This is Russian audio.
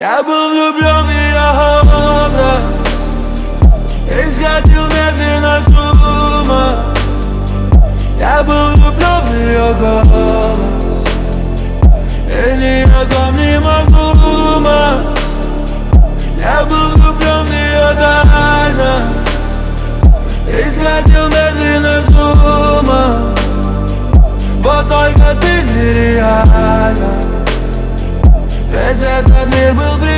Я был влюблен в ее образ, исходил медленно с ума. Я был влюблен в ее голос, и ни о ком не мог думать. Я был влюблен в ее тайна, исходил медленно с ума. Вот только ты нереальна. Весь этот мир был